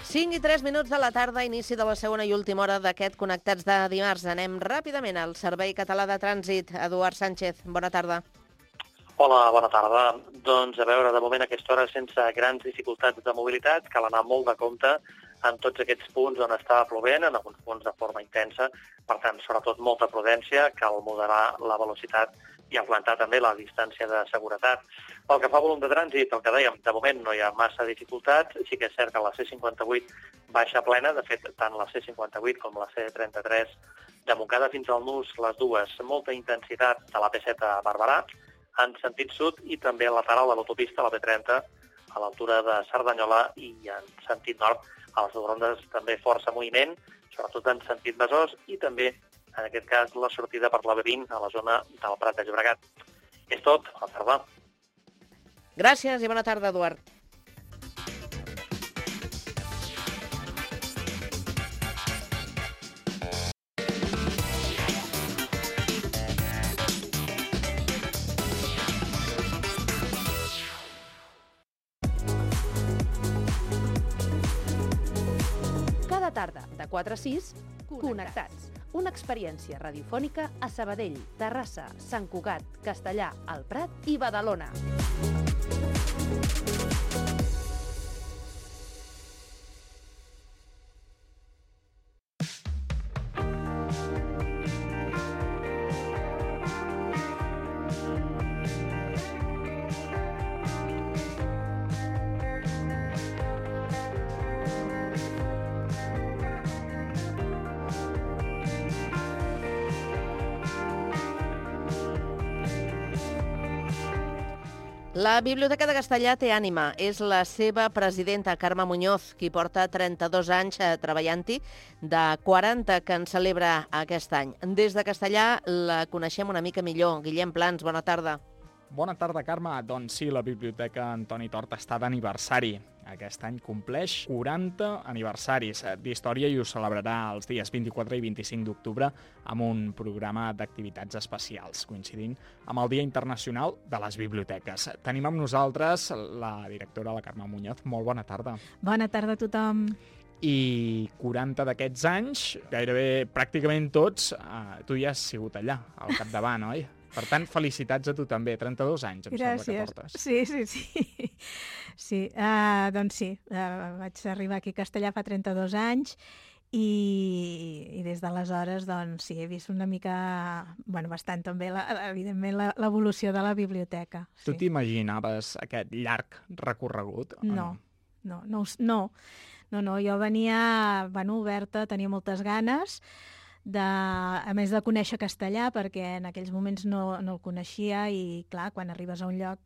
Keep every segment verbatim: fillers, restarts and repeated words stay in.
cinc i tres minuts de la tarda, inici de la segona i última hora d'aquest Connectats de dimarts. Anem ràpidament al Servei Català de Trànsit. Eduard Sánchez, bona tarda. Hola, bona tarda. Doncs a veure, de moment a aquesta hora sense grans dificultats de mobilitat, cal anar molt de compte en tots aquests punts on està plovent, en alguns punts de forma intensa. Per tant, sobretot molta prudència, cal moderar la velocitat i augmentar també la distància de seguretat. Pel que fa a volum de trànsit, el que dèiem, de moment no hi ha massa dificultats. Sí que és cert que la C cinquanta-vuit baixa plena, de fet, tant la C cinquanta-vuit com la C trenta-tres de Montcada fins al Nus, les dues, molta intensitat de la P set a Barberà, en sentit sud, i també lateral de l'autopista, la B trenta, a l'altura de Cerdanyola, i en sentit nord, a les rondes també força moviment, sobretot en sentit Besòs, i també, en aquest cas, la sortida per la B vint a la zona del Prat de Llobregat. És tot, bona tarda. Gràcies i bona tarda, Eduard. Cada tarda, de quatre a sis, Connectats. Una experiència radiofònica a Sabadell, Terrassa, Sant Cugat, Castellar, el Prat i Badalona. La Biblioteca de Castellar té ànima. És la seva presidenta, Carme Muñoz, qui porta trenta-dos anys treballant-hi, de quaranta que en celebra aquest any. Des de Castellar la coneixem una mica millor. Guillem Plans, bona tarda. Bona tarda, Carme. Doncs sí, la Biblioteca Antoni Tort està d'aniversari. Aquest any compleix quaranta aniversaris d'història i ho celebrarà els dies vint-i-quatre i vint-i-cinc d'octubre amb un programa d'activitats especials, coincidint amb el Dia Internacional de les Biblioteques. Tenim amb nosaltres la directora, la Carme Muñoz. Molt bona tarda. Bona tarda a tothom. I quaranta d'aquests anys, gairebé pràcticament tots, eh, tu ja has sigut allà, al capdavant, oi? Per tant, felicitats a tu també. trenta-dos anys, em Gràcies. sembla que portes. Sí, sí, sí. Sí, uh, doncs sí, uh, vaig arribar aquí a Castellar fa trenta-dos anys i, i des d'aleshores, doncs sí, he vist una mica, bueno, bastant també, la, evidentment, la- l'evolució de la biblioteca. Tu Sí. t'imaginaves aquest llarg recorregut? o No, no, no, us- no, no, no, jo venia, bueno, oberta, tenia moltes ganes, de, a més de conèixer castellà, perquè en aquells moments no, no el coneixia i, clar, quan arribes a un lloc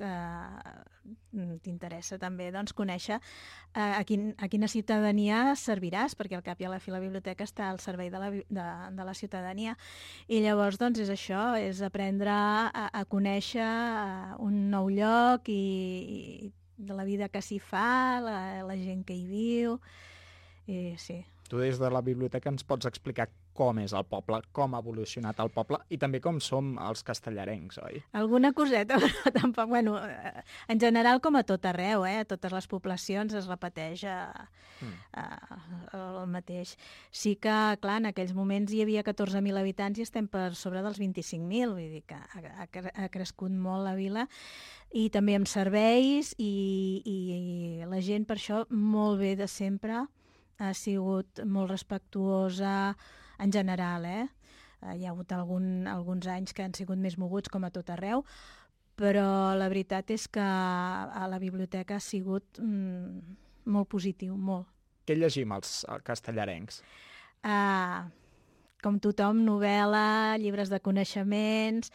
eh, t'interessa també doncs, conèixer eh, a, quin, a quina ciutadania serviràs, perquè al cap i a la fi la biblioteca està al servei de la, bi- de, de la ciutadania. I llavors doncs, és això, és aprendre a, a conèixer eh, un nou lloc i, i de la vida que s'hi fa, la, la gent que hi viu, i sí. Tu des de la biblioteca ens pots explicar com és el poble, com ha evolucionat el poble i també com som els castellarencs, oi? Alguna coseta, però tampoc, bueno, eh, en general com a tot arreu, eh? A totes les poblacions es repeteix eh, Mm. eh, el mateix. Sí que, clar, en aquells moments hi havia catorze mil habitants i estem per sobre dels vint-i-cinc mil, vull dir que ha, ha, cre- ha crescut molt la vila, i també amb serveis, i, i la gent per això molt bé de sempre, ha sigut molt respectuosa en general, eh? Eh, Hi ha hagut algun, alguns anys que han sigut més moguts, com a tot arreu, però la veritat és que a la biblioteca ha sigut mm, molt positiu, molt. Què llegim els eh, castellarencs? Uh, com tothom, novel·la, llibres de coneixements,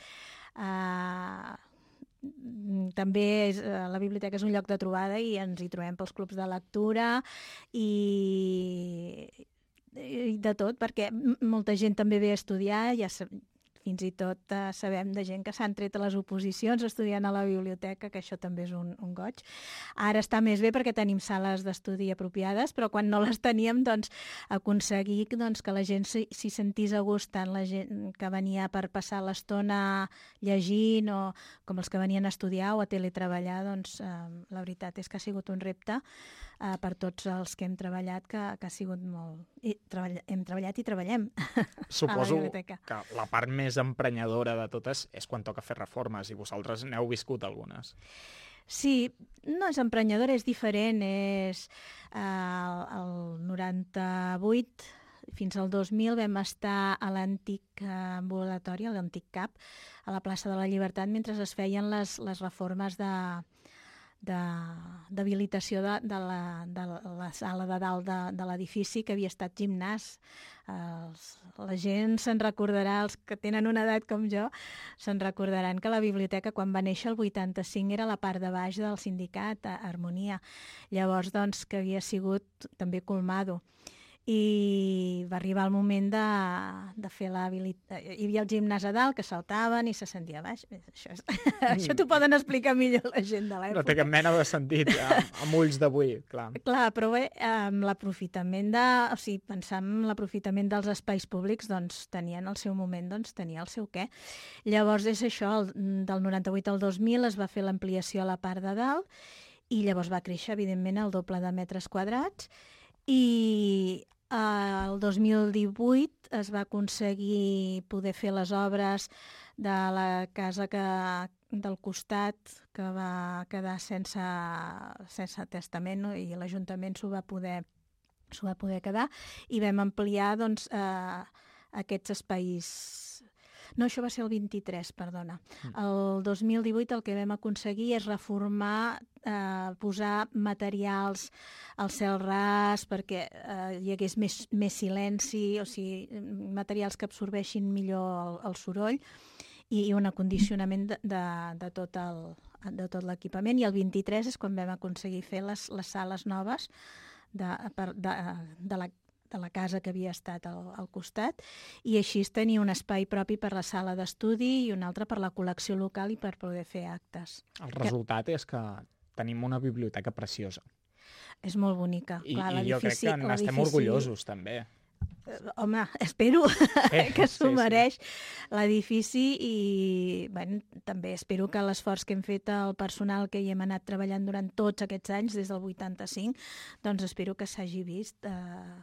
uh, també és, eh, la biblioteca és un lloc de trobada i ens hi trobem pels clubs de lectura i, i de tot, perquè m- molta gent també ve a estudiar, ja sa- fins i tot eh, sabem de gent que s'han tret a les oposicions estudiant a la biblioteca, que això també és un, un goig. Ara està més bé perquè tenim sales d'estudi apropiades, però quan no les teníem, doncs, aconseguir doncs, que la gent s'hi sentís a gust, tant la gent que venia per passar l'estona llegint o com els que venien a estudiar o a teletreballar, doncs eh, la veritat és que ha sigut un repte eh, per tots els que hem treballat, que, que ha sigut molt... I treball... hem treballat i treballem Suposo a la biblioteca. Que la part més emprenyadora de totes és quan toca fer reformes, i vosaltres n'heu viscut algunes. Sí, no és emprenyadora, és diferent. És eh, el noranta-vuit fins al dos mil vam estar a l'antic ambulatori, a l'antic C A P, a la plaça de la Llibertat, mentre es feien les, les reformes de d'habilitació de, de, la, de la sala de dalt de, de l'edifici, que havia estat gimnàs. Els, la gent se'n recordarà, els que tenen una edat com jo, se'n recordaran que la biblioteca, quan va néixer el vuitanta-cinc, era la part de baix del sindicat, a Harmonia. Llavors, doncs, que havia sigut també colmado. I va arribar el moment de, de fer l'habilitació. Hi havia el gimnàs a dalt, que saltaven i se sentia baix. Això, és... mm. Això t'ho poden explicar millor la gent de l'època. No té cap mena de sentit, amb, amb ulls d'avui, clar. Clar, però bé, amb l'aprofitament de... O sigui, pensar en l'aprofitament dels espais públics, doncs tenien el seu moment, doncs tenia el seu què. Llavors és això, el, del noranta-vuit al dos mil es va fer l'ampliació a la part de dalt i llavors va créixer, evidentment, el doble de metres quadrats i... El dos mil divuit es va aconseguir poder fer les obres de la casa que, del costat, que va quedar sense, sense testament, no? I l'Ajuntament s'ho va poder s'ho va poder quedar, i vam ampliar doncs, eh, aquests espais. No, això va ser el vint-i-tres, perdona. El dos mil divuit el que vam aconseguir és reformar, eh, posar materials al cel ras perquè eh, hi hagués més, més silenci, o sigui, materials que absorbeixin millor el, el soroll i, i un acondicionament de, de, de tot el, de tot l'equipament. I el vint-i-tres és quan vam aconseguir fer les, les sales noves de, per, de, de la de la casa que havia estat al, al costat, i així tenir un espai propi per la sala d'estudi i un altre per la col·lecció local i per poder fer actes. El resultat que... és que tenim una biblioteca preciosa. És molt bonica. I, Clar, i jo crec que n'estem orgullosos, també. Home, espero eh, que s'ho sí, mereix sí. l'edifici i bueno, també espero que l'esforç que hem fet el personal que hi hem anat treballant durant tots aquests anys, des del vuitanta-cinc, doncs espero que s'hagi vist. Eh,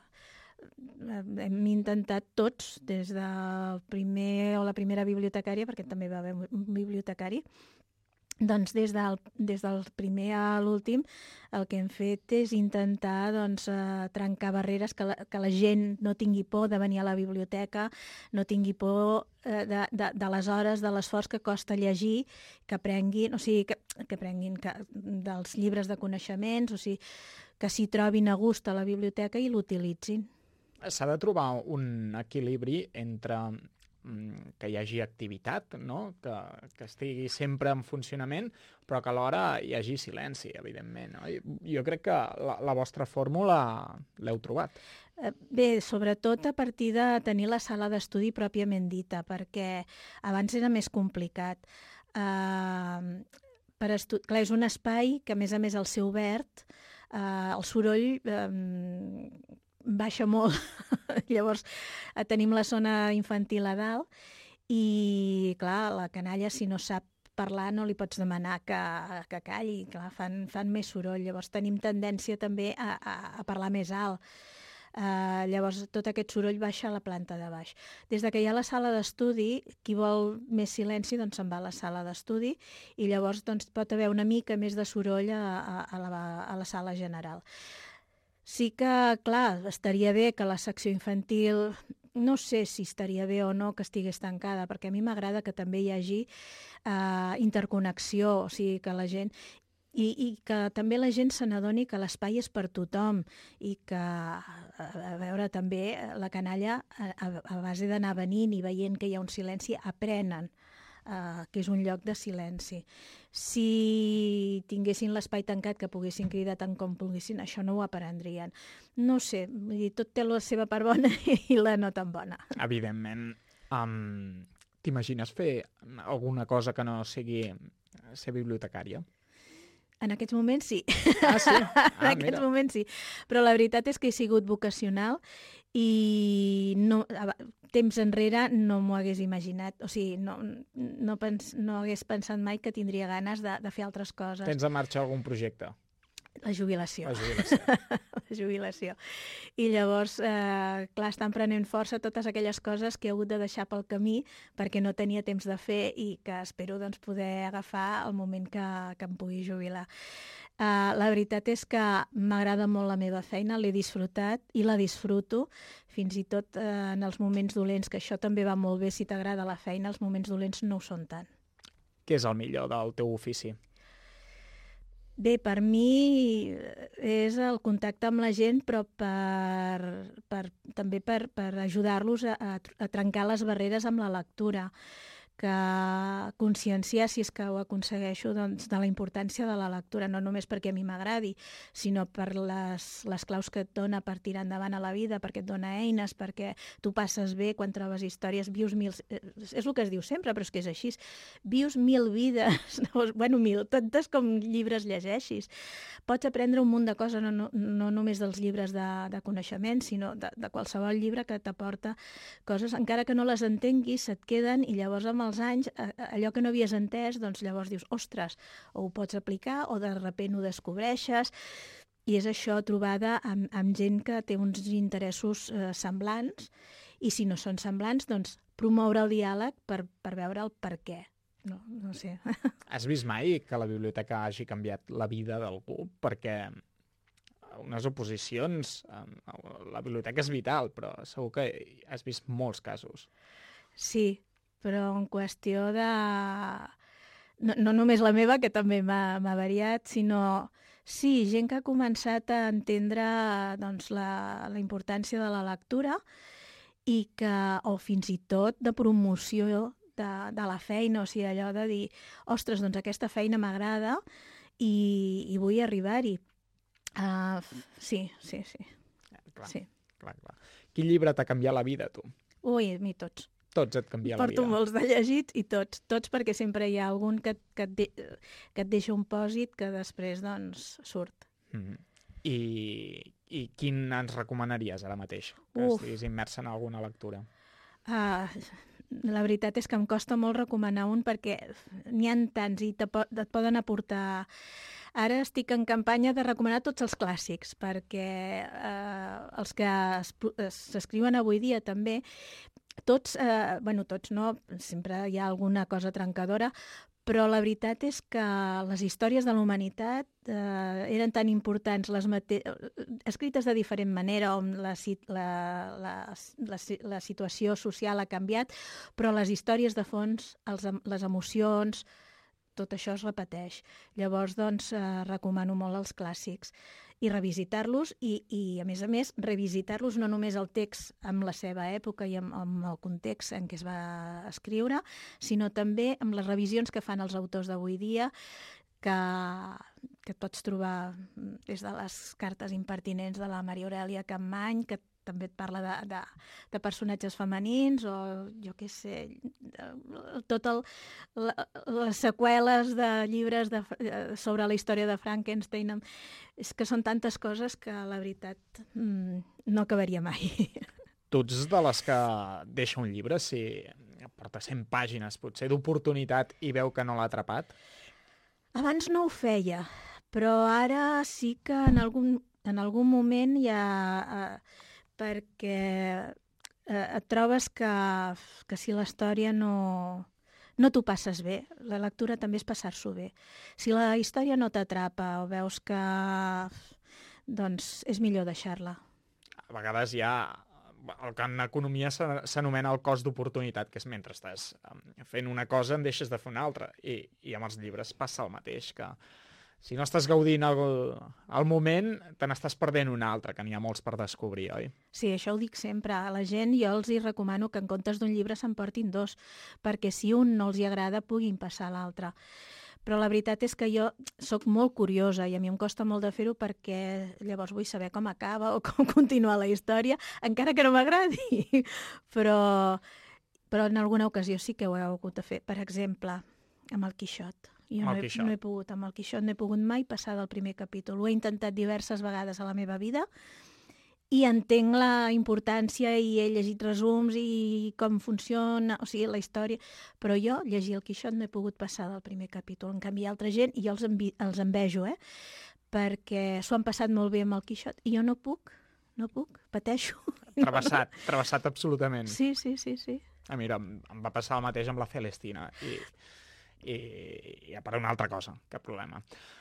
hem intentat tots, des del primer o la primera bibliotecària, perquè també va haver un bibliotecari, doncs des del, des del primer a l'últim el que hem fet és intentar doncs, eh, trencar barreres, que la, que la gent no tingui por de venir a la biblioteca, no tingui por eh, de, de, de les hores, de l'esforç que costa llegir, que prenguin, o sigui, que, que prenguin que, dels llibres de coneixements, o sigui, que s'hi trobin a gust a la biblioteca i l'utilitzin. S'ha de trobar un equilibri entre que hi hagi activitat, no? que, que estigui sempre en funcionament, però que alhora hi hagi silenci, evidentment. No? Jo crec que la, la vostra fórmula l'heu trobat. Bé, sobretot a partir de tenir la sala d'estudi pròpiament dita, perquè abans era més complicat. Uh, per estu... Clar, és un espai que, a més a més, al ser obert, uh, el soroll... Um, baixa molt. Llavors eh, tenim la zona infantil a dalt i, clar, la canalla, si no sap parlar, no li pots demanar que, que calli. Clar, fan, fan més soroll. Llavors tenim tendència també a, a, a parlar més alt. Uh, llavors tot aquest soroll baixa a la planta de baix. Des de que hi ha la sala d'estudi, qui vol més silenci doncs se'n va a la sala d'estudi i llavors doncs, pot haver una mica més de soroll a, a, a, la, a la sala general. Sí que, clar, estaria bé que la secció infantil, no sé si estaria bé o no que estigués tancada, perquè a mi m'agrada que també hi hagi eh, interconnexió, o sigui, que la gent... I, i que també la gent se n'adoni que l'espai és per tothom i que, a veure, també la canalla, a, a base d'anar venint i veient que hi ha un silenci, aprenen uh, que és un lloc de silenci. Si tinguessin l'espai tancat, que poguessin cridar tant com poguessin, això no ho aprendrien. No sé, vull dir, tot té la seva part bona i la no tan bona. Evidentment, um, T'imagines fer alguna cosa que no sigui ser bibliotecària? En aquests moments sí. Ah, sí? Ah, en aquests mira. moments sí. Però la veritat és que he sigut vocacional i no, temps enrere no m'ho hagués imaginat. O sigui, no, no, pens, no hagués pensat mai que tindria ganes de, de fer altres coses. Tens en marxa algun projecte? La jubilació. La jubilació. La jubilació. I llavors, eh, clar, estan prenent força totes aquelles coses que he hagut de deixar pel camí perquè no tenia temps de fer i que espero doncs, poder agafar el moment que, que em pugui jubilar. Uh, la veritat és que m'agrada molt la meva feina, l'he disfrutat i la disfruto, fins i tot uh, en els moments dolents, que això també va molt bé si t'agrada la feina, els moments dolents no ho són tant. Què és el millor del teu ofici? Bé, per mi és el contacte amb la gent, però per, per, també per, per ajudar-los a, a trencar les barreres amb la lectura, que conscienciar, si és que ho aconsegueixo, doncs, de la importància de la lectura, no només perquè a mi m'agradi, sinó per les, les claus que et dona per tirar endavant a la vida, perquè et dona eines, perquè tu passes bé quan trobes històries, vius mil... És el que es diu sempre, però és que és així. Vius mil vides, no, bueno, mil, tantes com llibres llegeixis. Pots aprendre un munt de coses, no, no, no només dels llibres de, de coneixement, sinó de, de qualsevol llibre que t'aporta coses, encara que no les entenguis, se't queden, i llavors amb els anys, allò que no havies entès, doncs llavors dius, ostres, o ho pots aplicar o de sobte ho descobreixes. I és això, trobada amb, amb gent que té uns interessos eh, semblants, i si no són semblants, doncs promoure el diàleg per, per veure el per què. No, no sé. Has vist mai que la biblioteca hagi canviat la vida d'algú? Perquè unes oposicions, la biblioteca és vital, però segur que has vist molts casos. Sí, però en qüestió de... No, no només la meva, que també m'ha variat, sinó... Sí, gent que ha començat a entendre doncs, la, la importància de la lectura i que, o fins i tot de promoció de, de la feina, o sigui, allò de dir, ostres, doncs aquesta feina m'agrada i, i vull arribar-hi. Uh, sí, sí, sí. Clar, sí. clar, clar. Quin llibre t'ha canviat la vida, tu? Ui, a mi tots. Tots et canvia la vida. Porto molts de llegits i tots, tots perquè sempre hi ha algun que, que, et, de, que et deixa un pòsit que després doncs surt. Mm-hmm. I, I quin ens recomanaries ara mateix? Que Uf. Estiguis immersa en alguna lectura. Uh, la veritat és que em costa molt recomanar un perquè n'hi ha tants i te, po et poden aportar... Ara estic en campanya de recomanar tots els clàssics, perquè eh, els que s'escriuen avui dia també, tots, eh, bueno, tots no, sempre hi ha alguna cosa trencadora, però la veritat és que les històries de la humanitat eh, eren tan importants, les mate... escrites de diferent manera, on la, la, la, la, la situació social ha canviat, però les històries de fons, els, les emocions, tot això es repeteix. Llavors, doncs, eh, recomano molt els clàssics i revisitar-los i, i, a més a més, revisitar-los no només el text amb la seva època i amb, amb el context en què es va escriure, sinó també amb les revisions que fan els autors d'avui dia, que, que et pots trobar des de les cartes impertinents de la Maria Aurèlia Capmany, que també et parla de, de, de personatges femenins o, jo què sé, tot el, la, les seqüeles de llibres de, sobre la història de Frankenstein. És que són tantes coses que, la veritat, no acabaria mai. Tu ets de les que deixa un llibre si porta cent pàgines, potser d'oportunitat, i veu que no l'ha atrapat? Abans no ho feia, però ara sí que en algun, en algun moment hi ha... Eh, perquè eh, et trobes que, que si la història no, no t'ho passes bé, la lectura també és passar-s'ho bé. Si la història no t'atrapa o veus que... doncs és millor deixar-la. A vegades hi ha el que en economia s'anomena el cost d'oportunitat, que és mentre estàs fent una cosa en deixes de fer una altra. I, i amb els llibres passa el mateix, que si no estàs gaudint el, el moment, te n'estàs perdent un altre, que n'hi ha molts per descobrir, oi? Sí, això ho dic sempre. A la gent jo els hi recomano que en comptes d'un llibre s'emportin dos, perquè si un no els hi agrada puguin passar a l'altre. Però la veritat és que jo sóc molt curiosa i a mi em costa molt de fer-ho perquè llavors vull saber com acaba o com continua la història, encara que no m'agradi. Però... però en alguna ocasió sí que ho he hagut de fer. Per exemple, amb el Quixot. Jo Amb no el he, Quixot. no he pogut, amb el Quixot no he pogut mai passar del primer capítol. Ho he intentat diverses vegades a la meva vida i entenc la importància i he llegit resums i com funciona, o sigui, la història, però jo, llegir el Quixot, no he pogut passar del primer capítol. En canvi, altra gent, i jo els, envi els envejo, eh? perquè s'ho han passat molt bé amb el Quixot, i jo no puc, no puc, pateixo. Travessat, travessat absolutament. Sí, sí, sí, sí. Ah, mira, em em va passar el mateix amb la Celestina, i, i, i per una altra cosa, cap problema.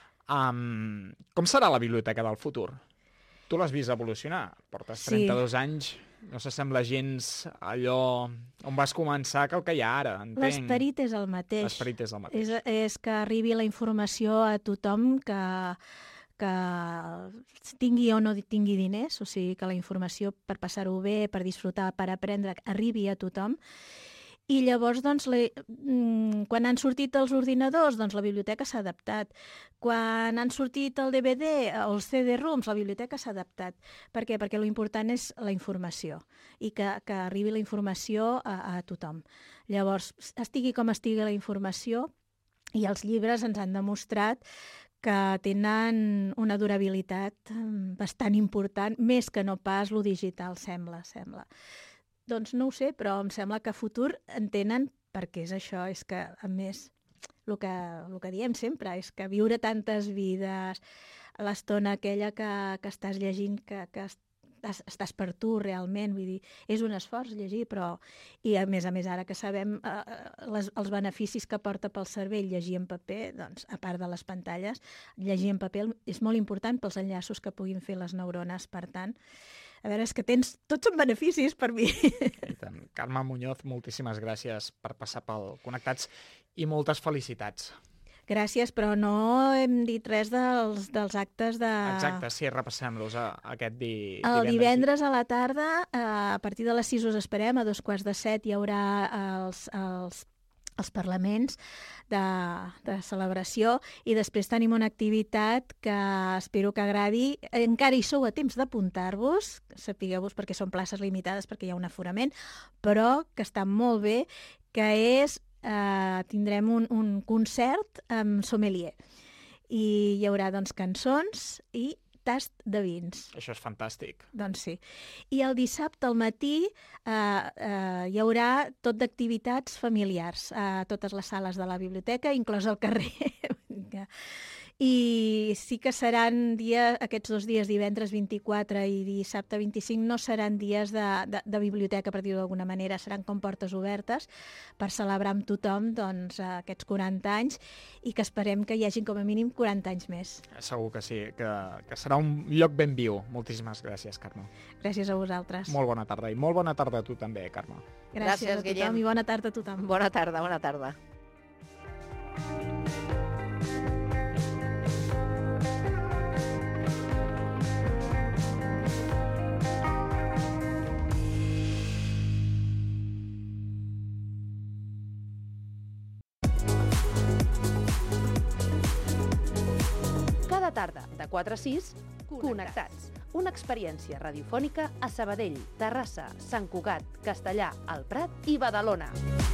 Um, com serà la biblioteca del futur? Tu l'has vist evolucionar, portes Sí. trenta-dos anys, no s'assembla gens allò on vas començar que el que hi ha ara, entenc. L'esperit és el mateix. L'esperit és el mateix. És, és que arribi la informació a tothom que, que tingui o no tingui diners, o sigui, que la informació per passar-ho bé, per disfrutar, per aprendre, arribi a tothom. I llavors, doncs, la, quan han sortit els ordinadors, doncs la biblioteca s'ha adaptat. Quan han sortit el D V D o els C D-ROMs, la biblioteca s'ha adaptat. Per què? Perquè l'important és la informació i que, que arribi la informació a, a tothom. Llavors, estigui com estigui la informació, i els llibres ens han demostrat que tenen una durabilitat bastant important, més que no pas lo digital, sembla, sembla. Doncs no ho sé, però em sembla que a futur en tenen, perquè és això, és que, a més, el que, el que diem sempre, és que viure tantes vides, l'estona aquella que, que estàs llegint, que, que estàs, estàs per tu realment, vull dir, és un esforç llegir, però, i a més a més ara que sabem eh, les, els beneficis que porta pel cervell llegir en paper, doncs, a part de les pantalles, llegir en paper és molt important pels enllaços que puguin fer les neurones, per tant, a veure, és que tens... Tots són beneficis per mi. I tant. Carme Muñoz, moltíssimes gràcies per passar pel Connectats i moltes felicitats. Gràcies, però no hem dit res dels, dels actes de... Exacte, sí, repassem-los aquest di... El divendres. divendres a la tarda, a partir de les sis us esperem, a dos quarts de set hi haurà els, els, els parlaments de, de celebració, i després tenim una activitat que espero que agradi. Encara hi sou a temps d'apuntar-vos, sapigueu-vos, perquè són places limitades, perquè hi ha un aforament, però que està molt bé, que és, eh, tindrem un, un concert amb sommelier. I hi haurà, doncs, cançons i tast de vins. Això és fantàstic. Doncs sí. I el dissabte al matí eh, eh, hi haurà tot d'activitats familiars a totes les sales de la biblioteca, inclòs el carrer. I sí que seran dies, aquests dos dies, divendres vint-i-quatre i dissabte vint-i-cinc, no seran dies de, de, de biblioteca, per dir-ho d'alguna manera, seran com portes obertes per celebrar amb tothom, doncs, aquests quaranta anys, i que esperem que hi hagin com a mínim quaranta anys més. Segur que sí, que, que serà un lloc ben viu. Moltíssimes gràcies, Carme. Gràcies a vosaltres. Molt bona tarda, i molt bona tarda a tu també, Carme. Gràcies, Gràcies, a tothom, Guillem. i bona tarda a tothom. Bona tarda, bona tarda. Cada tarda, de quatre a sis, Connectats. Una experiència radiofònica a Sabadell, Terrassa, Sant Cugat, Castellà, el Prat i Badalona.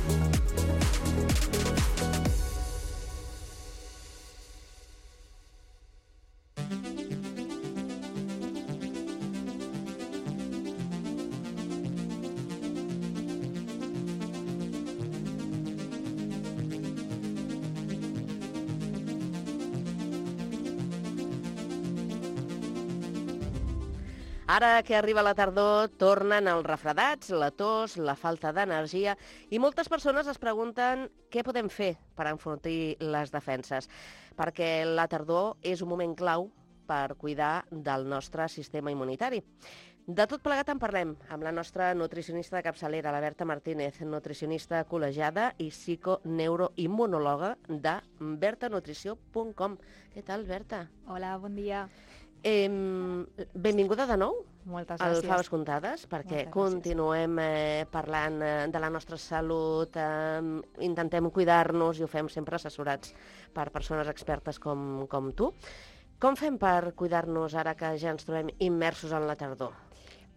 Ara que arriba la tardor, tornen els refredats, la tos, la falta d'energia, i moltes persones es pregunten què podem fer per enfortir les defenses, perquè la tardor és un moment clau per cuidar del nostre sistema immunitari. De tot plegat en parlem amb la nostra nutricionista de capçalera, la Berta Martínez, nutricionista col·legiada i psiconeuroimmunòloga de berta nutrició punt com. Què tal, Berta? Hola, bon dia. Eh, benvinguda de nou Moltes al gràcies. Faves Comptades, perquè Moltes continuem eh, parlant eh, de la nostra salut, eh, intentem cuidar-nos i ho fem sempre assessorats per persones expertes com, com tu. Com fem per cuidar-nos ara que ja ens trobem immersos en la tardor?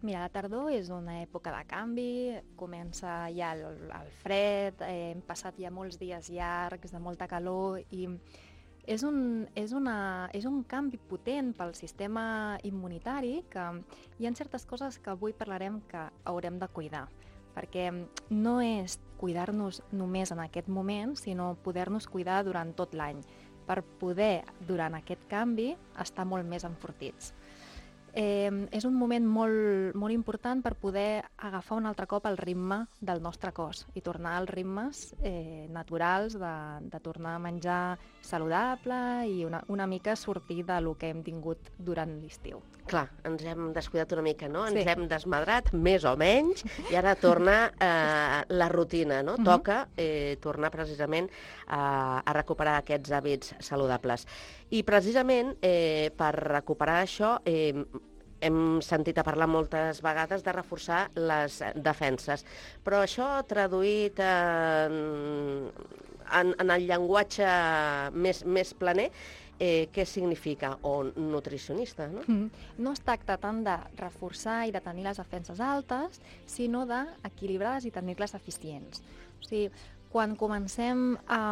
Mira, la tardor és una època de canvi, comença ja el, el fred, eh, hem passat ja molts dies llargs, de molta calor, i és un, és, una, és un canvi potent pel sistema immunitari, que hi ha certes coses que avui parlarem que haurem de cuidar, perquè no és cuidar-nos només en aquest moment, sinó poder-nos cuidar durant tot l'any, per poder, durant aquest canvi, estar molt més enfortits. Eh, és un moment molt, molt important per poder agafar un altre cop el ritme del nostre cos i tornar als ritmes eh, naturals de, de tornar a menjar saludable i una, una mica sortir de lo que hem tingut durant l'estiu. Clar, ens hem descuidat una mica, no? Ens Sí. hem desmadrat, més o menys, i ara torna eh, la rutina, no? Mhm. Toca eh, tornar precisament a, a recuperar aquests hàbits saludables. I precisament eh, per recuperar això eh, hem sentit a parlar moltes vegades de reforçar les defenses, però això traduït en, en, en el llenguatge més, més planer, eh, què significa? O nutricionista, no? Mm. No es tracta tant de reforçar i de tenir les defenses altes, sinó d'equilibrar-les i tenir-les eficients. O sigui, quan comencem a,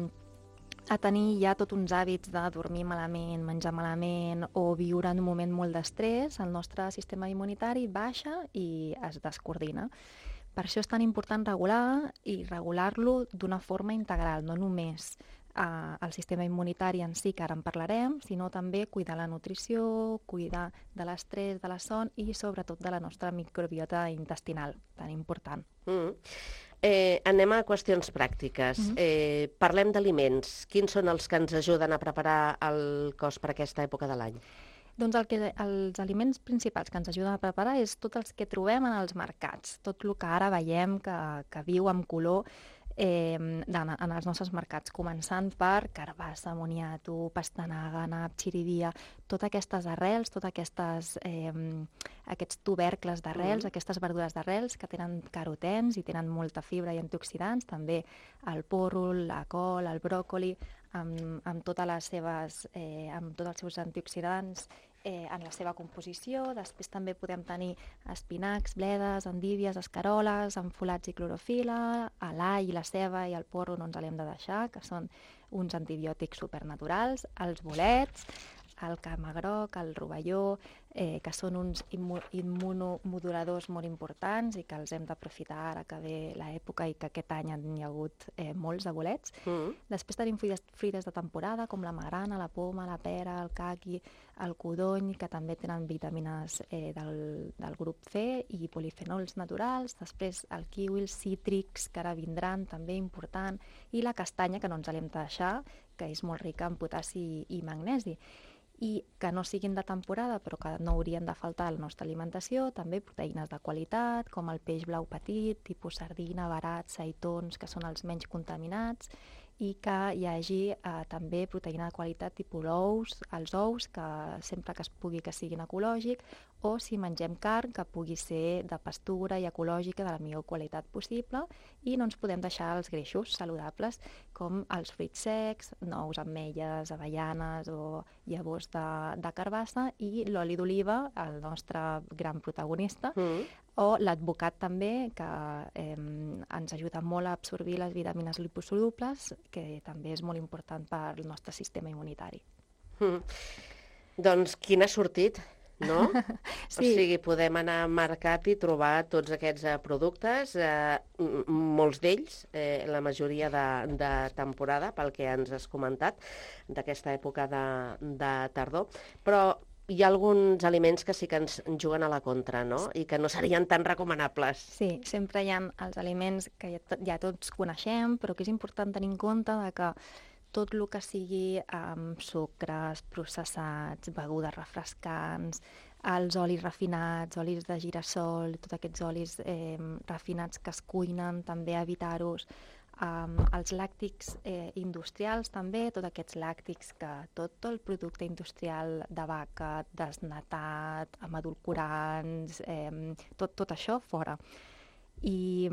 a tenir ja tots uns hàbits de dormir malament, menjar malament o viure en un moment molt d'estrès, el nostre sistema immunitari baixa i es descoordina. Per això és tan important regular i regular-lo d'una forma integral, no només eh, el sistema immunitari en si, que ara en parlarem, sinó també cuidar la nutrició, cuidar de l'estrès, de la son i sobretot de la nostra microbiota intestinal, tan important. Mm. Eh, anem a qüestions pràctiques. Mhm. Eh, parlem d'aliments. Quins són els que ens ajuden a preparar el cos per aquesta època de l'any? Doncs el que, els aliments principals que ens ajuden a preparar és tots els que trobem en els mercats, tot el que ara veiem que, que viu amb color eh, en, en els nostres mercats, començant per carbassa, moniato, pastanaga, nap, xirivia, totes aquestes arrels, tots aquestes, eh, aquests tubercles d'arrels, Mm. aquestes verdures d'arrels que tenen carotens i tenen molta fibra i antioxidants, també el porro, la col, el bròcoli, amb, amb, totes les seves, eh, amb tots els seus antioxidants eh, en la seva composició. Després també podem tenir espinacs, bledes, endívies, escaroles, amb folats i clorofila, l'all i la ceba i el porro no ens l'hem de deixar, que són uns antibiòtics supernaturals, els bolets, el camagroc, el rovelló, eh, que són uns immu immunomoduladors molt importants i que els hem d'aprofitar ara que ve l'època i que aquest any hi ha hagut eh, molts de bolets. Mm. Després tenim fruites, fruites de temporada, com la magrana, la poma, la pera, el caqui, el codony, que també tenen vitamines eh, del, del grup C i polifenols naturals. Després el kiwi, els cítrics, que ara vindran, també important, i la castanya, que no ens l'hem de deixar, que és molt rica en potassi i, i magnesi. I que no siguin de temporada, però que no haurien de faltar a la nostra alimentació, també proteïnes de qualitat, com el peix blau petit, tipus sardina, verat, seitons, que són els menys contaminats, i que hi hagi eh, també proteïna de qualitat tipus ous, els ous, que sempre que es pugui que siguin ecològics, o si mengem carn, que pugui ser de pastura i ecològica de la millor qualitat possible, i no ens podem deixar els greixos saludables, com els fruits secs, nous, ametlles, avellanes o llavors de, de carbassa, i l'oli d'oliva, el nostre gran protagonista, Mm. o l'advocat també, que eh, ens ajuda molt a absorbir les vitamines liposolubles, que també és molt important per al nostre sistema immunitari. Mm. Doncs quin ha sortit, no? Sí. O sigui, podem anar al mercat i trobar tots aquests eh, productes, eh, m- molts d'ells, eh, la majoria de, de temporada, pel que ens has comentat, d'aquesta època de, de tardor, però hi ha alguns aliments que sí que ens juguen a la contra, no? I que no serien tan recomanables. Sí, sempre hi ha els aliments que ja, to- ja tots coneixem, però que és important tenir en compte de que tot el que sigui amb sucres, processats, begudes refrescants, els olis refinats, olis de girassol, tots aquests olis eh, refinats que es cuinen, també evitar-los. Um, els làctics eh, industrials també, tots aquests làctics que tot el producte industrial de vaca, desnatat, amb edulcorants, eh, tot, tot això fora. i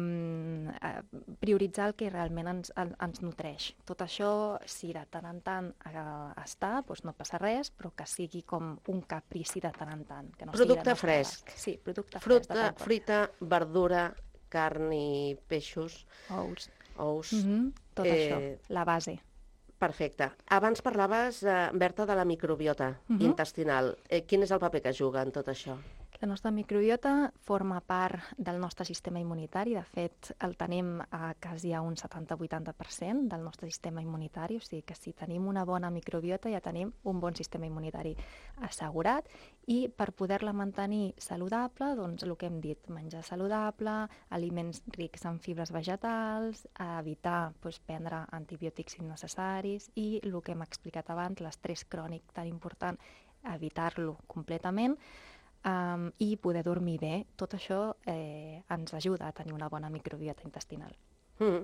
mm, prioritzar el que realment ens, ens nutreix. Tot això, si de tant en tant eh, està, doncs no passa res, però que sigui com un caprici de tant en tant. Que no producte fresc. Sí, producte Fruita, fresc. fruita, verdura, carn i peixos. Ous. Ous. Mm -hmm. Tot eh... això, la base. Perfecte. Abans parlaves, eh, Berta, de la microbiota uh-huh. intestinal. Eh, quin és el paper que juga en tot això? La nostra microbiota forma part del nostre sistema immunitari. De fet, el tenim a quasi a un setanta a vuitanta per cent del nostre sistema immunitari. O sigui que si tenim una bona microbiota ja tenim un bon sistema immunitari assegurat. I per poder-la mantenir saludable, doncs el que hem dit, menjar saludable, aliments rics en fibres vegetals, evitar doncs, prendre antibiòtics innecessaris i el que hem explicat abans, l'estrès crònic tan important, evitar-lo completament. Um, i poder dormir bé. Tot això eh, ens ajuda a tenir una bona microbiota intestinal. Mm.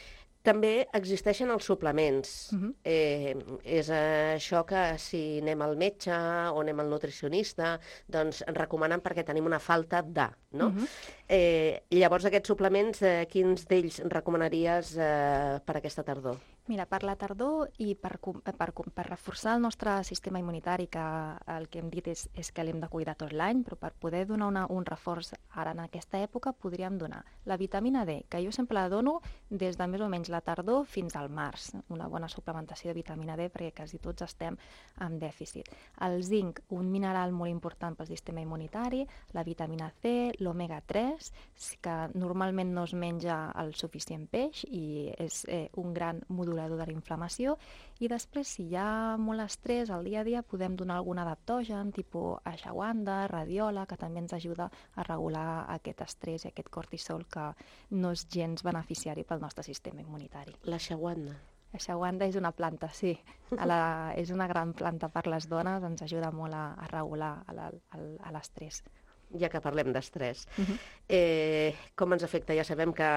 També existeixen els suplements. Uh-huh. eh, és això que si anem al metge o anem al nutricionista, doncs ens recomanen perquè tenim una falta de, no? Uh-huh. eh, llavors, aquests suplements, eh, quins d'ells recomanaries eh, per aquesta tardor? Mira, per la tardor i per, per, per reforçar el nostre sistema immunitari, que el que hem dit és, és que l'hem de cuidar tot l'any, però per poder donar una, un reforç ara en aquesta època podríem donar la vitamina D, que jo sempre la dono des de més o menys la tardor fins al març, una bona suplementació de vitamina D perquè quasi tots estem en dèficit. El zinc, un mineral molt important pel sistema immunitari, la vitamina C, l'omega tres, que normalment no es menja el suficient peix i és eh, un gran modulador de la inflamació, i després, si hi ha molt estrès al dia a dia, podem donar algun adaptogen, tipus ashwagandha, radiola, que també ens ajuda a regular aquest estrès i aquest cortisol que no és gens beneficiari pel nostre sistema immunitari. L'ashwagandha. Ashwagandha és una planta, sí. A la, és una gran planta per les dones, ens ajuda molt a, a regular l'estrès. Ja que parlem d'estrès. Uh-huh. eh, com ens afecta? Ja sabem que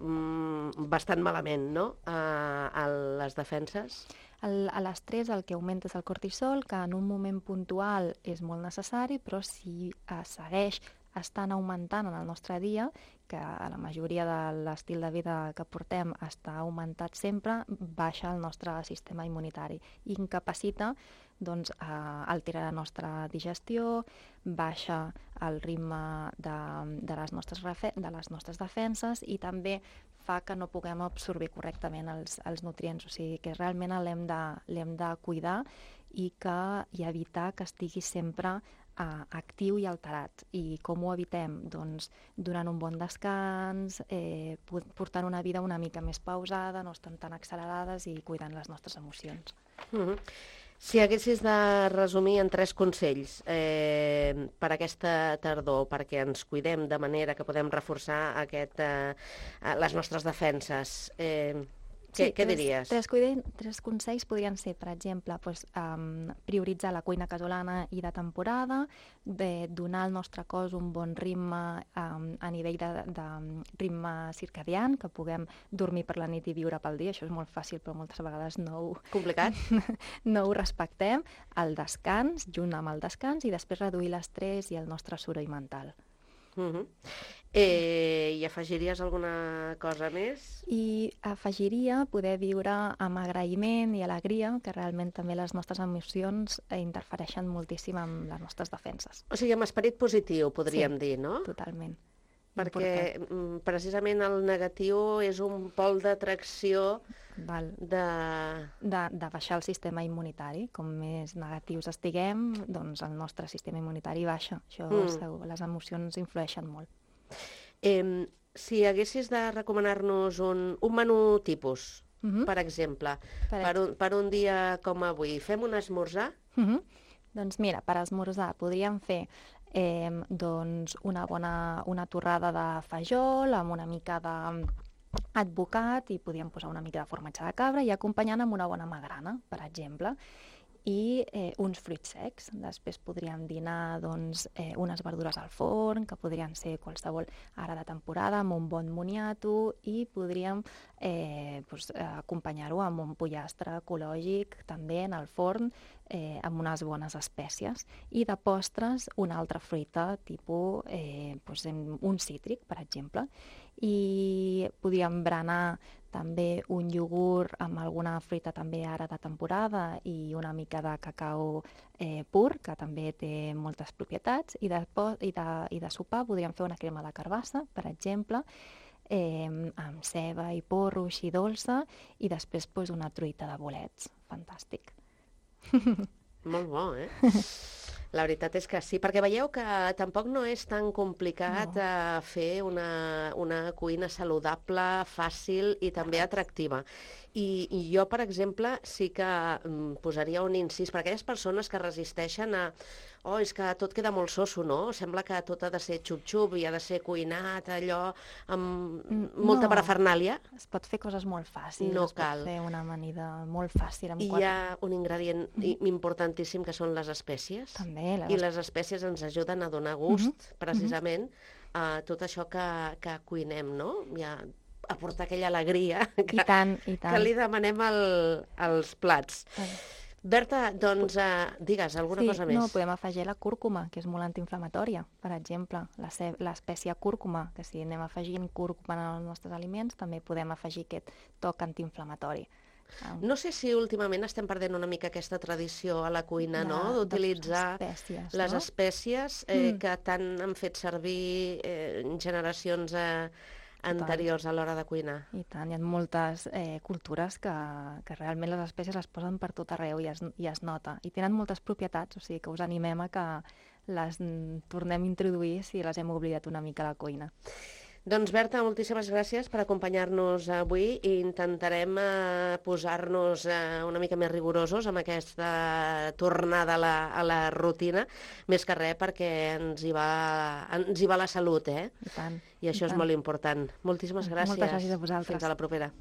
mm, bastant malament, no?, a, a les defenses. El, a l'estrès el que augmenta és el cortisol, que en un moment puntual és molt necessari, però si eh, segueix estan augmentant en el nostre dia, que a la majoria de l'estil de vida que portem està augmentat sempre, baixa el nostre sistema immunitari i incapacita, doncs, eh, altera la nostra digestió, baixa el ritme de, de, les nostres refe- de les nostres defenses i també fa que no puguem absorbir correctament els, els nutrients. O sigui que realment l'hem de, l'hem de cuidar i, que, i evitar que estigui sempre Uh, actiu i alterat. I com ho evitem? Doncs donant un bon descans, eh, portant una vida una mica més pausada, no estan tan accelerades i cuidant les nostres emocions. Mm-hmm. Si haguessis de resumir en tres consells eh, per aquesta tardor, perquè ens cuidem de manera que podem reforçar aquest, eh, les nostres defenses, eh, Què, sí, què tres, diries? Tres, cuide, tres consells podrien ser, per exemple, pues, um, prioritzar la cuina casolana i de temporada, de donar al nostre cos un bon ritme um, a nivell de, de ritme circadian, que puguem dormir per la nit i viure pel dia. Això és molt fàcil, però moltes vegades no ho... Complicat? no ho respectem. El descans, junt amb el descans, i després reduir l'estrès i el nostre soroll mental. Uh-huh. eh, I afegiries alguna cosa més? I afegiria poder viure amb agraïment i alegria, que realment també les nostres emocions interfereixen moltíssim amb les nostres defenses. O sigui, amb esperit positiu, podríem sí, dir, no? Totalment. Perquè important. Precisament el negatiu és un pol d'atracció Val. de... De, de baixar el sistema immunitari. Com més negatius estiguem, doncs el nostre sistema immunitari baixa. Això mm. segur, les emocions influeixen molt. Eh, si haguessis de recomanar-nos un, un menú tipus, mm-hmm. per exemple, per, per, un, per un dia com avui, fem un esmorzar? Mm-hmm. Doncs mira, per esmorzar podríem fer eh, doncs una bona una torrada de fajol amb una mica d'advocat i podríem posar una mica de formatge de cabra i acompanyant amb una bona magrana, per exemple. i eh, uns fruits secs. Després podríem dinar doncs, eh, unes verdures al forn, que podrien ser qualsevol ara de temporada, amb un bon moniato, i podríem eh, doncs, acompanyar-ho amb un pollastre ecològic també en el forn, eh, amb unes bones espècies. I de postres, una altra fruita, tipus eh, doncs, un cítric, per exemple. I podríem berenar també un iogurt amb alguna fruita també ara de temporada i una mica de cacau eh, pur, que també té moltes propietats, i de, i, de, i de sopar podríem fer una crema de carbassa, per exemple, eh, amb ceba i porro, així dolça, i després pues, una truita de bolets. Fantàstic. Molt bo, eh? La veritat és que sí, perquè veieu que tampoc no és tan complicat no. eh, fer una, una cuina saludable, fàcil i també atractiva. I, I jo, per exemple, sí que mm, posaria un incís per aquelles persones que resisteixen a oh, és que tot queda molt soso, no? Sembla que tot ha de ser xup-xup i ha de ser cuinat, allò, amb molta no. parafernàlia. Es pot fer coses molt fàcils, no es cal. pot fer una amanida molt fàcil. Amb I quatre... hi ha un ingredient mm. importantíssim que són les espècies. També. Les... I les espècies ens ajuden a donar gust, mm-hmm. precisament, mm-hmm. a tot això que, que cuinem, no? Ja aportar aquella alegria que, I tant, i tant. que li demanem al, als plats. Eh. Berta, doncs, uh, digues alguna sí, cosa més. No, podem afegir la cúrcuma, que és molt antiinflamatòria, per exemple. L'espècie cúrcuma, que si anem afegint cúrcuma en els nostres aliments, també podem afegir aquest toc antiinflamatori. No sé si últimament estem perdent una mica aquesta tradició a la cuina, no? D'utilitzar espècies, les no? espècies eh, mm. que tant han fet servir eh, generacions eh, anteriors a l'hora de cuinar. I tant, hi ha moltes eh, cultures que, que realment les espècies les posen per tot arreu i es, i es nota. I tenen moltes propietats, o sigui que us animem a que les tornem a introduir si les hem oblidat una mica a la cuina. Doncs Berta, moltíssimes gràcies per acompanyar-nos avui i intentarem eh, posar-nos eh, una mica més rigorosos amb aquesta tornada a la, a la rutina, més que res perquè ens hi va, ens hi va la salut, eh? I tant. I això i és tant. molt important. Moltíssimes gràcies. Moltes gràcies a vosaltres. Fins a la propera.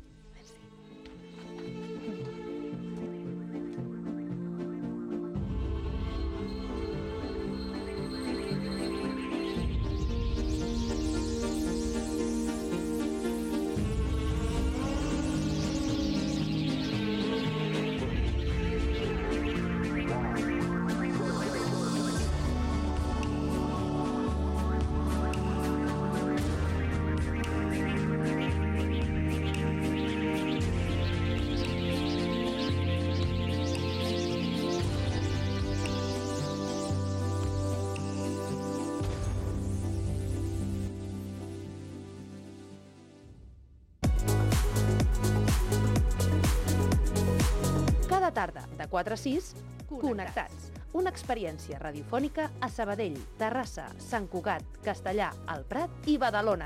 Tarda, de quatre a sis, Connectats. Una experiència radiofònica a Sabadell, Terrassa, Sant Cugat, Castellà, el Prat i Badalona.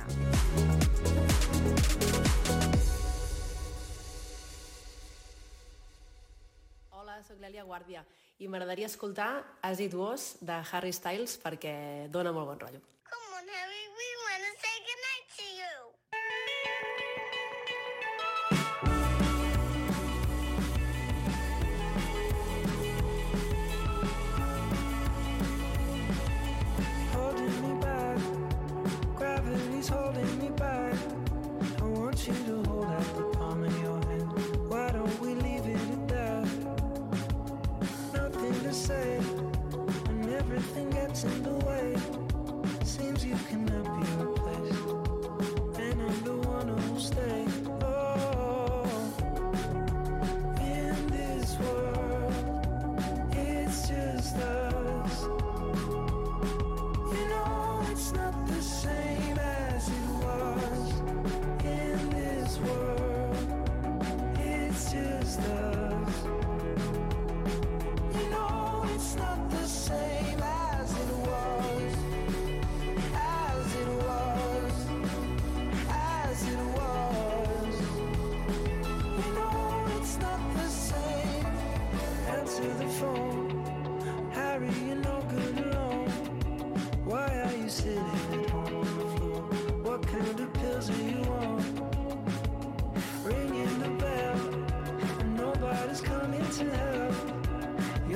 Hola, soc l'Èlia Guàrdia i m'agradaria escoltar As It Was de Harry Styles perquè dona molt bon rotllo. Come on, Harry, we want to say goodnight to you. Holding me back. I want you to hold out the palm of your hand. Why don't we leave it at that? Nothing to say when everything gets in the way. Seems you cannot be replaced, and I'm the one who'll stay. Oh, in this world, it's just us. You know it's not the same as it was. In this world, it's just us. You know it's not the same as it was. As it was. As it was. You know it's not the same. Answer the phone. Harry, you're no good alone. Why are you sitting at home on the floor? What kind of pills are you on? Ringing the bell, and nobody's coming to help.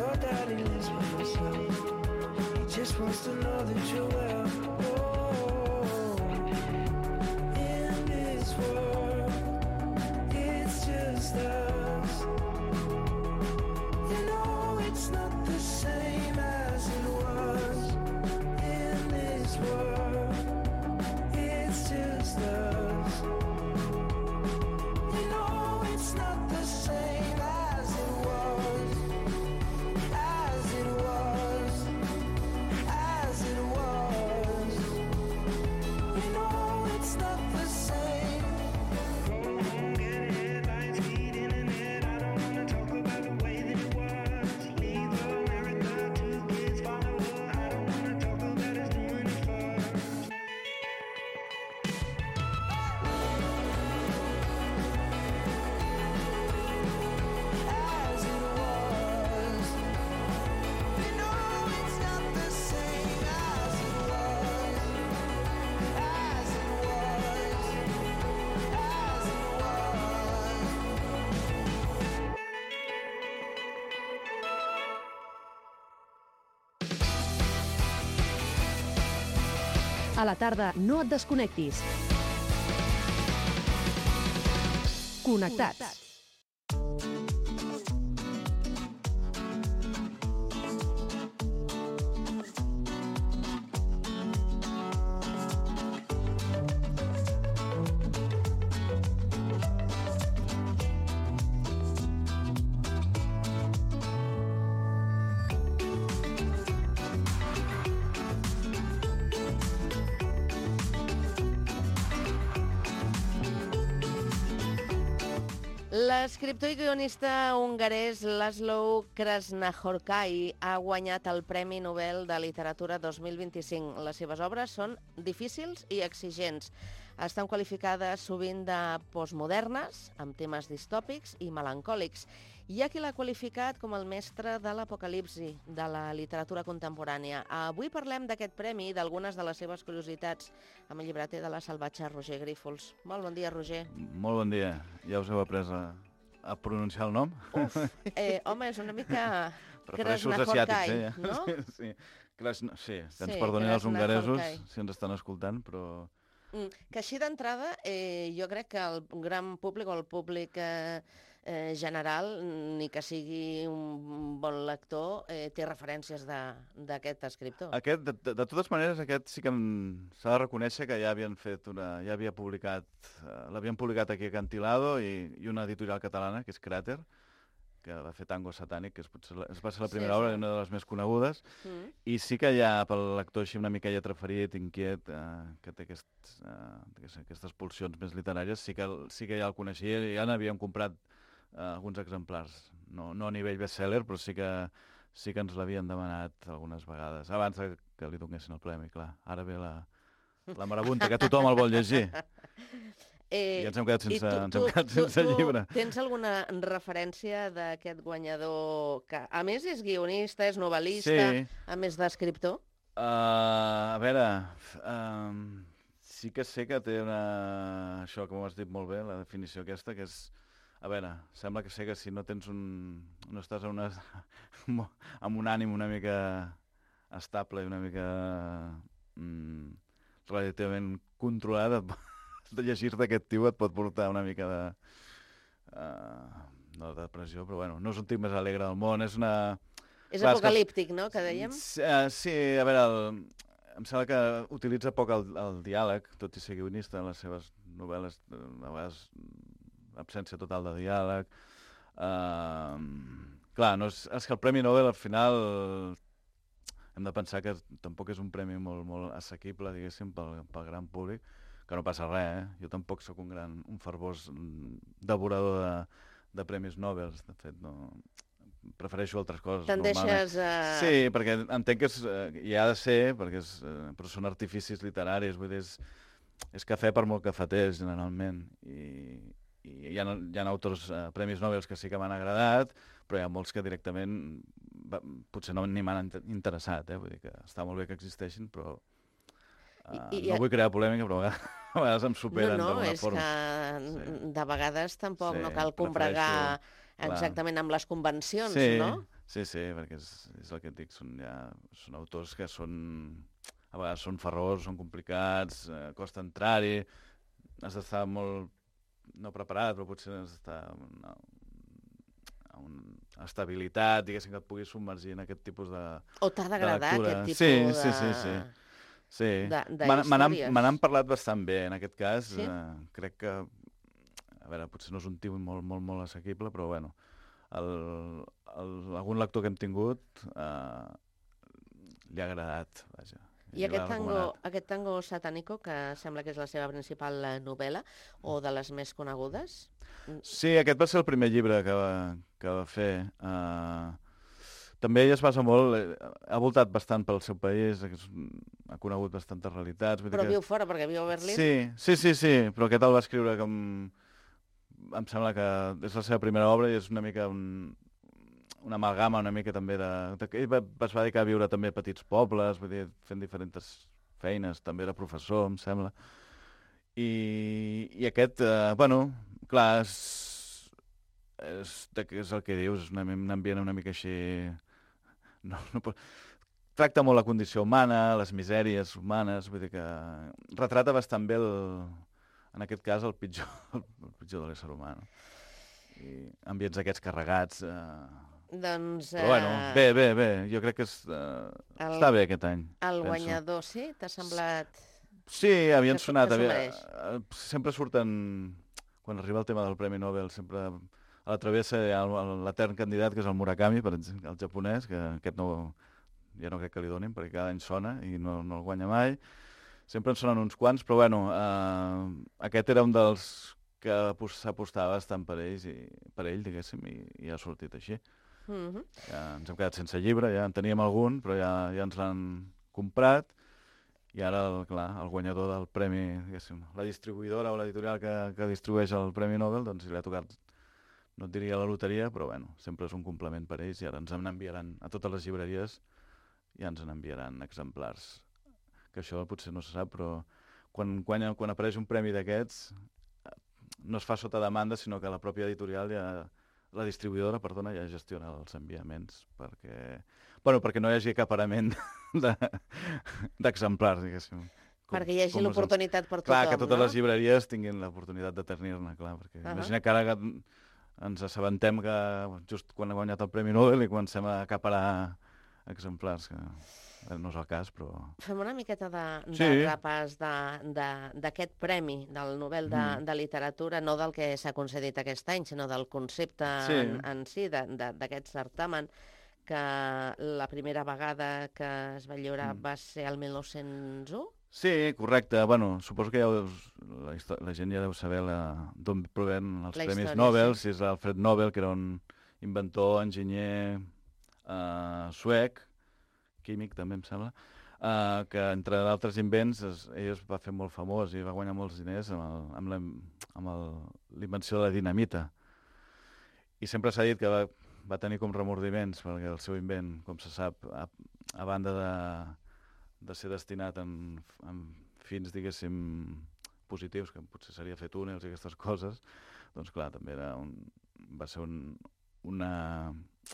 wants to know that you're well. Oh, in this world, it's just us. You know it's not the same as it was. In this world, it's just us. You know it's not the same as it was. As it was. As it was. You know it's not the same. Go home, get headlines, feed internet. I don't wanna talk about the way that it was. Leave America, two kids follow her. I don't wanna talk about us doing it first. As it was. You know it's not the same as it was. As it was. As it A la tarda no et desconnectis. Connectats. L'escriptor i guionista hongarès Laszlo Krasznahorkai ha guanyat el Premi Nobel de Literatura dos mil vint-i-cinc. Les seves obres són difícils i exigents. Estan qualificades sovint de postmodernes, amb temes distòpics i melancòlics. Hi ha qui l'ha qualificat com el mestre de l'apocalipsi de la literatura contemporània. Avui parlem d'aquest premi i d'algunes de les seves curiositats amb el llibreter de La Salvatge, Roger Grífols. Molt bon dia, Roger. Molt bon dia. Ja us heu après a, a pronunciar el nom? Uf, eh, home, és una mica Prefereixo els Krasznahorkai, asiàtics, eh? Ja. no? Sí, sí. Krasna... sí, que ens Sí, perdonin els hongaresos Krasznahorkai. si ens estan escoltant, però... Mm, que així d'entrada, eh, jo crec que el gran públic o el públic eh, eh, general, ni que sigui un bon lector, eh, té referències de- d'aquest escriptor. Aquest, de, de, de totes maneres, aquest sí que em- s'ha de reconèixer que ja havien fet una... ja havia publicat... Eh, l'havien publicat aquí a Cantilado i, i una editorial catalana, que és Cràter, que va fer Tango Satànic, que és, potser, la- va ser la Sí, primera sí. obra i una de les més conegudes. Mm. I sí que hi ha, pel lector així una mica lletraferit, inquiet, eh, que té aquests, eh, aquestes pulsions més literàries, sí que, sí que ja el coneixia i ja n'havíem comprat eh, alguns exemplars. No, no a nivell bestseller, però sí que, sí que ens l'havien demanat algunes vegades, abans de que li donessin el premi, clar. Ara ve la, la marabunta, que tothom el vol llegir. Eh, I ens hem quedat i sense, ens hem quedat sense tu llibre. Tens alguna referència d'aquest guanyador que, a més, és guionista, és novel·lista, Sí. a més d'escriptor? Uh, a veure, um, sí que sé que té una... Això que m'ho has dit molt bé, la definició aquesta, que és... A veure, sembla que sé que si no tens un... no estàs en, una, amb un ànim una mica estable i una mica mm, relativament controlat, de llegir-te aquest tio et pot portar una mica de... Uh, no de depressió, però bueno, no és un tip més alegre del món, és una... És Clar, és que- apocalíptic, no?, que dèiem? Sí, uh, sí, a veure, el, em sembla que utilitza poc el, el diàleg, tot i ser guionista en les seves novel·les, eh, a vegades absència total de diàleg. Uh, clar, no és, és que el Premi Nobel al final hem de pensar que tampoc és un premi molt, molt assequible, diguéssim, pel, pel gran públic, que no passa res, eh? Jo tampoc sóc un gran, un fervós devorador de, de premis Nobel, de fet, no... Prefereixo altres coses. Tendeixes a... Sí, perquè entenc que és, eh, hi ha de ser, perquè és, eh, però són artificis literaris, vull dir, és, és cafè per molt cafeters, generalment, i, i hi ha, hi ha autors eh, premis Nobel que sí que m'han agradat, però hi ha molts que directament va, potser no ni m'han interessat, eh? Vull dir que està molt bé que existeixin, però uh, I, i, no vull crear polèmica, però a vegades, a vegades em superen no, no, d'alguna és forma. que Sí. de vegades tampoc Sí, no cal combregar prefereixo- clar. exactament amb les convencions, Sí, no? Sí, sí, perquè és, és el que et dic, són, ja, són autors que són, a vegades són ferrors, són complicats, eh, costa entrar-hi, has d'estar molt, no preparat, però potser has d'estar amb una, una estabilitat, diguéssim, que et puguis submergir en aquest tipus de O t'ha d'agradar aquest tipus sí, de... Sí, sí, sí. Sí, de, de me n'han històries. me n'han parlat bastant bé, en aquest cas. Sí? Eh, crec que, a veure, potser no és un tipus molt, molt, molt assequible, però bueno, el, el, algun lector que hem tingut eh, li ha agradat, vaja. I aquest tango, aquest tango satánico, que sembla que és la seva principal novel·la, o de les més conegudes? Sí, aquest va ser el primer llibre que va, que va fer. Uh, també ell es basa molt, ha voltat bastant pel seu país, ha conegut bastantes realitats. Però que... viu fora, perquè viu a Berlín? Sí, sí, sí, sí, però aquest el va escriure com... Em sembla que és la seva primera obra i és una mica un... una amalgama una mica també de... Ell va, es va dedicar a viure també a petits pobles, vull dir, fent diferents feines, també era professor, em sembla. I, i aquest, eh, bueno, clar, és, és, és el que dius, és una, un ambient una mica així... No, no pot... Tracta molt la condició humana, les misèries humanes, vull dir que retrata bastant bé, el, en aquest cas, el pitjor, el pitjor de l'ésser humà. No? I ambients aquests carregats... Eh... Doncs... Però bueno, eh... bé, bé, bé, jo crec que és, eh... el, està bé aquest any. El penso. guanyador, sí? T'ha semblat... Sí, havien que, sonat. que havia... Sempre surten, quan arriba el tema del Premi Nobel, sempre a la travessa hi ha l'etern candidat, que és el Murakami, per exemple, el japonès, que aquest no, ja no crec que li donin, perquè cada any sona i no, no el guanya mai. Sempre en sonen uns quants, però bueno, eh, aquest era un dels que s'apostava bastant per ells, i, per ell, diguéssim, i, i ha sortit així. Mm-hmm. Ja ens hem quedat sense llibre, ja en teníem algun, però ja, ja ens l'han comprat, i ara, el, clar, el guanyador del premi, diguéssim, la distribuïdora o l'editorial que, que distribueix el Premi Nobel, doncs li ha tocat, no et diria la loteria, però bueno, sempre és un complement per ells, i ara ens n'enviaran a totes les llibreries, ja ens n'enviaran exemplars. Que això potser no se sap, però quan, quan, quan apareix un premi d'aquests, no es fa sota demanda, sinó que la pròpia editorial ja... La distribuïdora, perdona, ja gestiona els enviaments, perquè, bueno, perquè no hi hagi acaparament d'exemplars, de, diguéssim. Com, perquè hi hagi l'oportunitat per tothom, clar, que totes no? les llibreries tinguin l'oportunitat de tenir-ne, clar, perquè uh -huh. imagina que ara ens assabentem que just quan ha guanyat el Premi Nobel i comencem a acaparar exemplars, que no és el cas, però... Fem una miqueta de, de sí. repàs d'aquest premi del Nobel de, mm. de Literatura, no del que s'ha concedit aquest any, sinó del concepte sí. En, en si, d'aquest certamen, que la primera vegada que es va lliurar mm. va ser el mil nou-cents u? Sí, correcte. Bueno, suposo que ja us, la, la gent ja deu saber d'on provenen els la Premis història, Nobel, sí. Si és Alfred Nobel, que era un inventor, enginyer eh, suec, químic també em sembla, uh, que entre d'altres invents es, ell es va fer molt famós i va guanyar molts diners amb l'invenció de la dinamita. I sempre s'ha dit que va, va tenir com remordiments perquè el seu invent, com se sap, a, a banda de, de ser destinat en, en fins, diguéssim, positius, que potser seria fer túnels i aquestes coses, doncs clar, també era un, va ser un, una...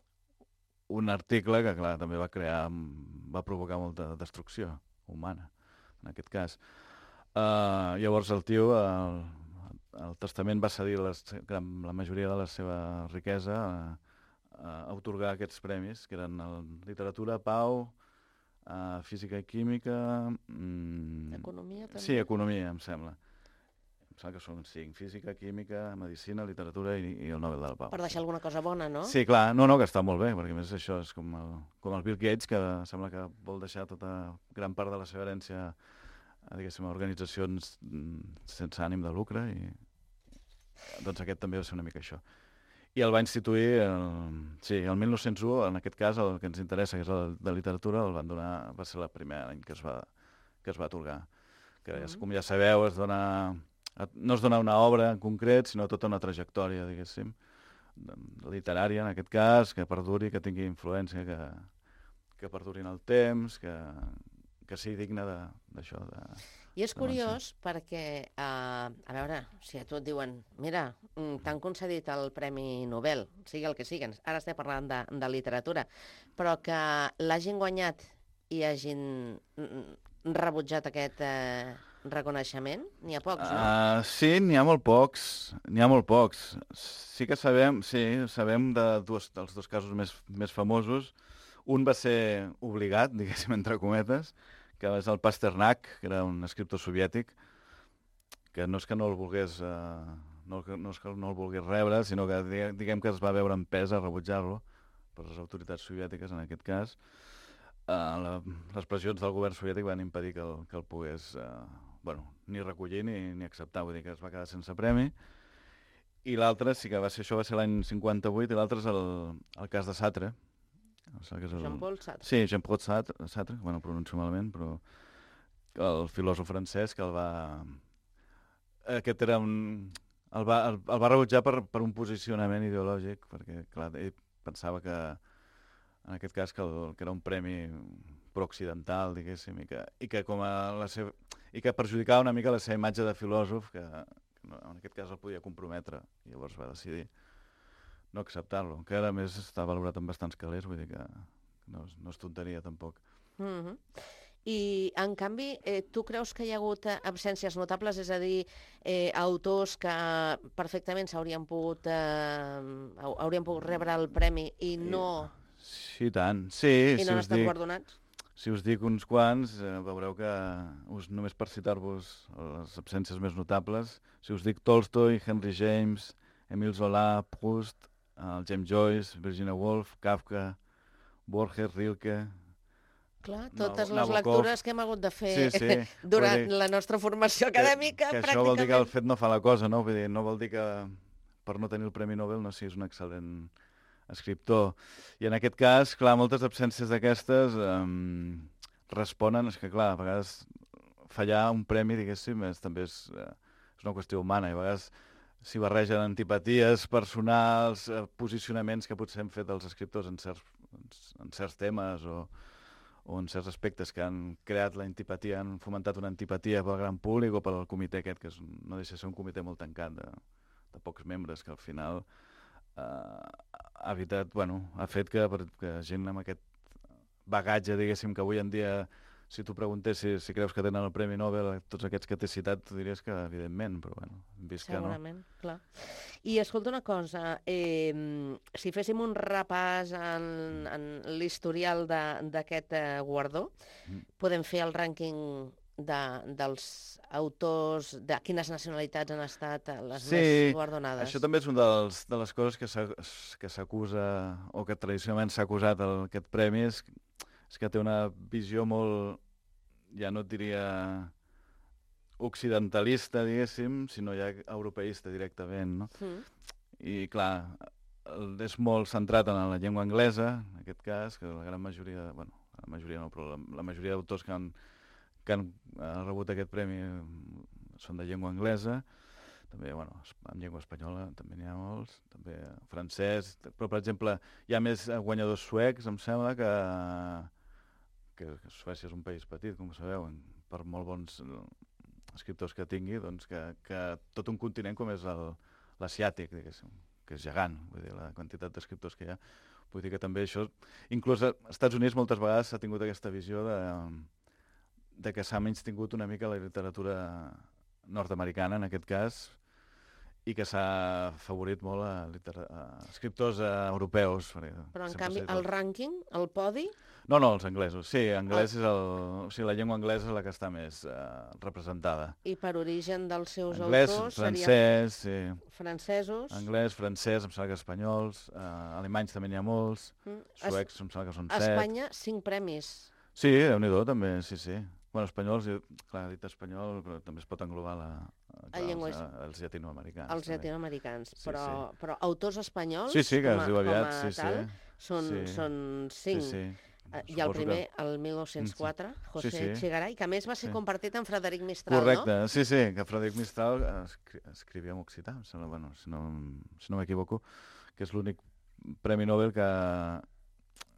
un article que, clar, també va crear, va provocar molta destrucció humana, en aquest cas. Uh, llavors el tio, el, el testament va cedir les, la majoria de la seva riquesa a, a otorgar aquests premis, que eren el, literatura, pau, uh, física i química... Mm, economia, també? Sí, economia, em sembla. Em sembla que són cinc, física, química, medicina, literatura i, i el Nobel de la Pau. Per deixar alguna cosa bona, no? Sí, clar, no, no, que està molt bé, perquè a més això és com el, com el Bill Gates, que sembla que vol deixar tota gran part de la seva herència a, diguéssim, a organitzacions sense ànim de lucre, i doncs aquest també va ser una mica això. I el va instituir, el, sí, el mil nou-cents u, en aquest cas, el que ens interessa, que és el de literatura, el van donar, va ser el primer any que es va, que es va atorgar. Que, mm-hmm. com ja sabeu, es dona... no es dona una obra en concret, sinó tota una trajectòria, diguéssim, literària, en aquest cas, que perduri, que tingui influència, que, que perduri en el temps, que, que sigui digne d'això, de, I és curiós perquè, eh, a veure, si a tu et diuen mira, mm, t'han concedit el Premi Nobel, sigui el que sigui, ara estem parlant de, de literatura, però que l'hagin guanyat i hagin mm, rebutjat aquest eh, reconeixement, n'hi ha pocs, no? Uh, sí, n'hi ha molt pocs, n'hi ha molt pocs. Sí que sabem, sí, sabem de dos, dels dos casos més, més famosos. Un va ser obligat, diguéssim, entre cometes, que és el Pasternak, que era un escriptor soviètic, que no és que no el volgués, eh, no, no és que no el volgués rebre, sinó que diguem que es va veure empès a rebutjar-lo per les autoritats soviètiques, en aquest cas. Eh, la, les pressions del govern soviètic van impedir que el, que el pogués eh, bueno, ni recollir ni, ni acceptar, vull dir que es va quedar sense premi. I l'altre, sí que va ser, això va ser l'any cinquanta-vuit, i l'altre és el, el cas de Sartre. Que és el... Jean-Paul Sartre. Sí, Jean-Paul Sartre, Sartre, bueno, pronuncio malament, però el filòsof francès que el va... Aquest era un... El va, el, el va rebutjar per, per un posicionament ideològic, perquè, clar, ell pensava que, en aquest cas, que, el, que era un premi pro-occidental, diguéssim, i que, i que com a la seva... i que perjudicava una mica la seva imatge de filòsof, que, que no, en aquest cas el podia comprometre, i llavors va decidir no acceptar-lo, que ara més està valorat amb bastants calés, vull dir que no, no és tonteria tampoc. Mm-hmm. I, en canvi, eh, tu creus que hi ha hagut absències notables, és a dir, eh, autors que perfectament s'haurien pogut, eh, haurien pogut rebre el premi i no... Sí, tant. Sí, I si no han us estat dic, guardonats? Si us dic uns quants, eh, veureu que, us, només per citar-vos les absències més notables, si us dic Tolstoi, Henry James, Émile Zola, Proust, el James Joyce, Virginia Woolf, Kafka, Borges, Rilke... Clar, totes les Nabokov. lectures que hem hagut de fer sí, sí. durant dir, la nostra formació acadèmica, que, que pràcticament. això vol dir que el fet no fa la cosa, no? Vull dir, no vol dir que per no tenir el Premi Nobel no siguis un excel·lent escriptor. I en aquest cas, clar, moltes absències d'aquestes um, responen, és que clar, a vegades fallar un premi, diguéssim, és, també és, uh, és una qüestió humana, i a vegades s'hi barregen antipaties personals, eh, posicionaments que potser han fet els escriptors en certs, en certs temes o, o en certs aspectes que han creat la antipatia, han fomentat una antipatia pel gran públic o pel comitè aquest, que és, no deixa de ser un comitè molt tancat de, de pocs membres, que al final eh, ha evitat, bueno, ha fet que, que gent amb aquest bagatge, diguéssim, que avui en dia, si tu preguntessis si creus que tenen el Premi Nobel, tots aquests que t'he citat, tu diries que evidentment, però bueno, hem vist que no. Segurament, clar. I escolta una cosa, eh, si féssim un repàs en, en l'historial d'aquest eh, guardó, mm. podem fer el rànquing de, dels autors, de quines nacionalitats han estat les sí, més guardonades. Això també és una dels, de les coses que s'acusa, o que tradicionalment s'ha acusat el, aquest premi, és, és que té una visió molt, ja no et diria occidentalista, diguéssim, sinó ja europeista directament, no? Mm. I clar, és molt centrat en la llengua anglesa, en aquest cas, que la gran majoria, bueno, la majoria no, però la, la majoria d'autors que han que han rebut aquest premi són de llengua anglesa, també, bueno, en llengua espanyola també n'hi ha molts, també francès, però, per exemple, hi ha més guanyadors suecs, em sembla, que, que Suècia és un país petit, com sabeu, per molt bons escriptors que tingui, doncs que, que tot un continent com és l'asiàtic, diguéssim, que és gegant, vull dir, la quantitat d'escriptors que hi ha. Vull dir que també això, inclús als Estats Units moltes vegades s'ha tingut aquesta visió de de que s'ha menys tingut una mica la literatura nord-americana, en aquest cas, i que s'ha favorit molt a, a escriptors a europeus. Però, en canvi, el rànquing, el podi... No, no, els anglesos. Sí, anglès ah. és el, o sigui, la llengua anglesa és la que està més eh, representada. I per origen dels seus anglès, autors francès, seria... sí. Francesos... Anglès, francès, em sembla que espanyols, eh, alemanys també n'hi ha molts, mm. suecs, em sembla que són set. A Espanya, cinc premis. Sí, Déu-n'hi-do, també, sí, sí. Bueno, espanyols, clar, dit espanyol, però també es pot englobar la, clar, els, els llatinoamericans. Els llatinoamericans, sí, però, sí. però autors espanyols, sí, sí, que com, es diu aviat, com a sí, tal, sí. són, sí. són cinc. Sí, sí. I el primer, que... el mil nou-cents quatre, José sí, sí. Echegaray, que a més va ser sí. compartit amb Frederic Mistral, correcte. No? Sí, sí, que Frederic Mistral escri escrivia en occità, sembla, bueno, si no, si no m'equivoco, que és l'únic Premi Nobel que,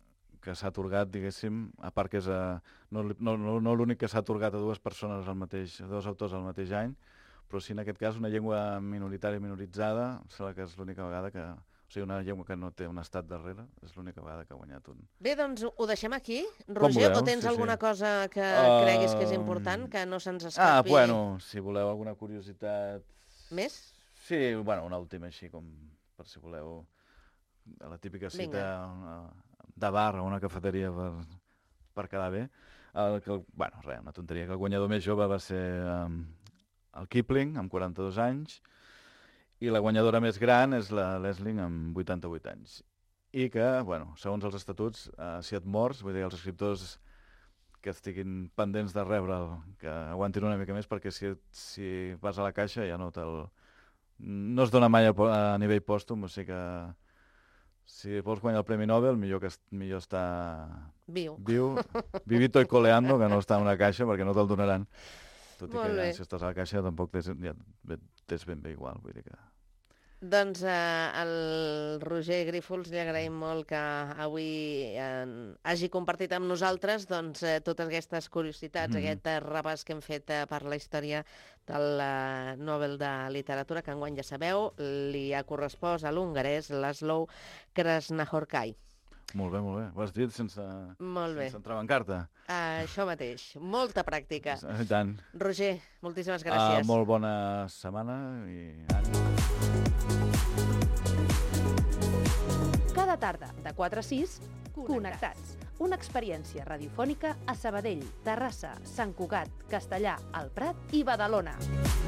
que s'ha atorgat, diguéssim, a part que és a, no, no, no, no l'únic que s'ha atorgat a dues persones al mateix, a dos autors al mateix any, però sí en aquest cas una llengua minoritària minoritzada, sembla que és l'única vegada que... O sigui, una llengua que no té un estat darrere, és l'única vegada que ha guanyat un... Bé, doncs ho deixem aquí, Roger, vulgueu, o tens sí, alguna sí. cosa que Uh, creguis que és important, que no se'ns escapi? Ah, bueno, si voleu alguna curiositat... Més? Sí, bueno, una última així, com per si voleu, a la típica cita uh, de bar o una cafeteria per, per quedar bé. El, que, bueno, res, una tonteria, que el guanyador més jove va ser um, el Kipling, amb quaranta-dos anys, i la guanyadora més gran és la Leslie amb vuitanta-vuit anys. I que, bueno, segons els estatuts, eh, si et mors, vull dir, els escriptors que estiguin pendents de rebre'l, que aguantin una mica més, perquè si, si vas a la caixa ja no te'l... No es dona mai a, a nivell pòstum, o sigui que si vols guanyar el Premi Nobel, millor, que, millor estar viu. viu, vivito y coleando, que no estar en una caixa, perquè no te'l donaran. Tot i Molt que ja, bé. si estàs a la caixa tampoc tens, ja, tens ben bé igual, vull dir que... Doncs eh, el Roger Grífols li agraïm molt que avui eh, hagi compartit amb nosaltres doncs, eh, totes aquestes curiositats, Mhm. aquest eh, repàs que hem fet eh, per la història del eh, Nobel de Literatura, que enguany ja sabeu, li ha correspost a l'hongarès Laszlo Krasznahorkai. Molt bé, molt bé. Ho has dit sense, Molt bé. sense entrar en carta. Uh, això mateix, molta pràctica. I tant. Roger, moltíssimes Uh, gràcies. molt bona setmana i ànim. Cada tarda, de quatre a sis, Connectats. Una experiència radiofònica a Sabadell, Terrassa, Sant Cugat, Castellà, el Prat i Badalona.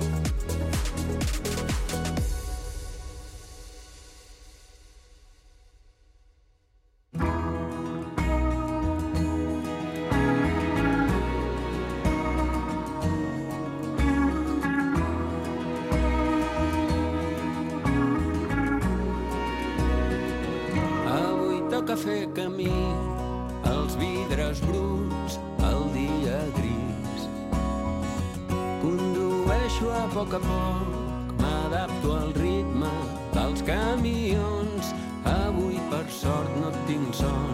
Avui toca fer camí, els vidres bruts, el dia gris. Condueixo a poc a poc, m'adapto al ritme dels camions. Avui, per sort, no tinc son.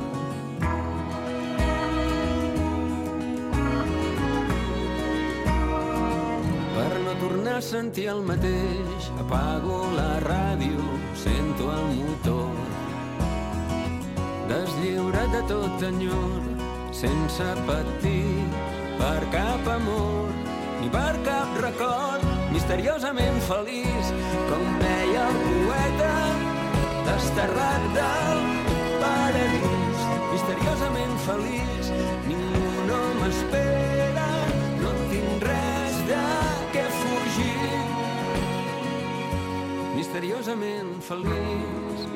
Per no tornar a sentir el mateix, apago la ràdio, sento el motor. Deslliurat de tot enyor, sense patir per cap amor ni per cap record, misteriosament feliç, com deia el poeta, desterrat del paradís. Misteriosament feliç, ningú no m'espera, no tinc res de què fugir. Misteriosament feliç.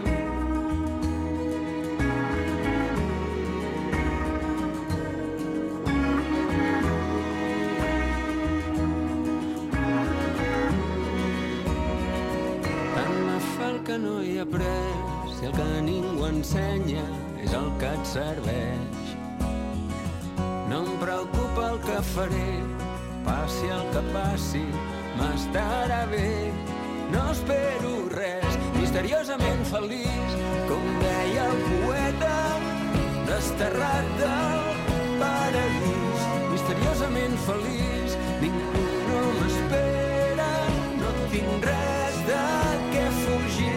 Que no hi ha pres, si el que ningú ensenya és el que et serveix. No em preocupa el que faré, passi el que passi, m'estarà bé. No espero res, misteriosament feliç, com deia el poeta, desterrat del paradís. Misteriosament feliç, ningú no m'espera, no tinc res de què fugir.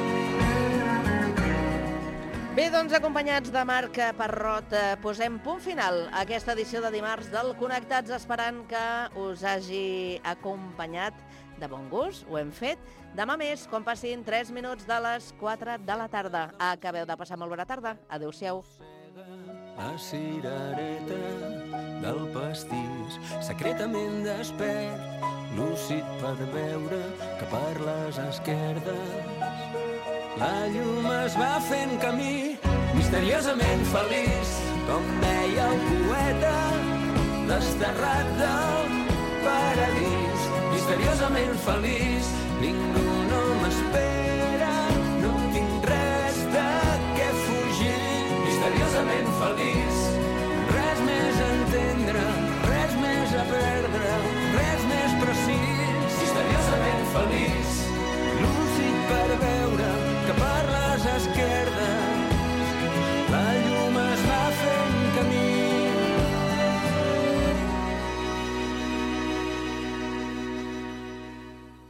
Bé, doncs, acompanyats de Marc Parrot, eh, posem punt final a aquesta edició de dimarts del Connectats, esperant que us hagi acompanyat de bon gust. Ho hem fet. Demà més, quan passin tres minuts de les quatre de la tarda. Acabeu de passar molt bona tarda. Adéu-siau. La cirereta del pastís, secretament despert, lúcid per veure que per les esquerdes la llum es va fent camí, misteriosament feliç, com deia el poeta, desterrat del paradís. Misteriosament feliç, ningú